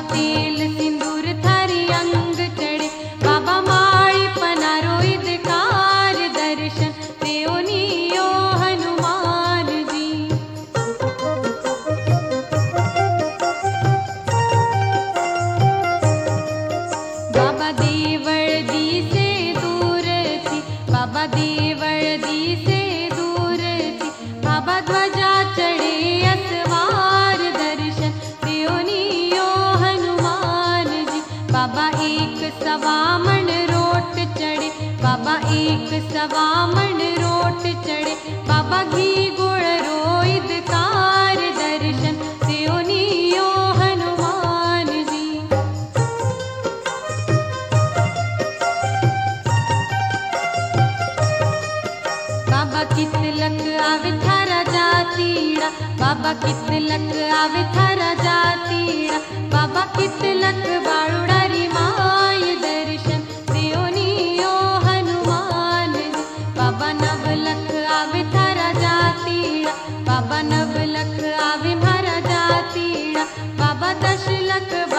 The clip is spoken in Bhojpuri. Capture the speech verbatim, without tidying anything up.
तेल सिंदूर थारी अंग चढ़े बाबा माळी पनारो कार दर्शन देवनियो हनुमान जी। बाबा देवळ दिसे दूर थी बाबा देवळ दिसे दूर थी बाबा ध्वजा चढ़े असवार दर्शन देवनियो हनुमान जी। बाबा एक सवा मन रोट चढ़े बाबा एक सवा मन रोट चढ़े बाबा घी गुड़ रोइद कार दर्शन देवनियो हनुमान जी। बाबा कितलक आवे थारा जातीड़ा बाबा कितलक आवे थारा जातीड़ा बाबा कितलक बाळुडारी माय दर्शन देवनियो हनुमान जी। बाबा नवलख आवे थारा जातीड़ा बाबा नवलख आवे मारा जातीड़ा बाबा दशलख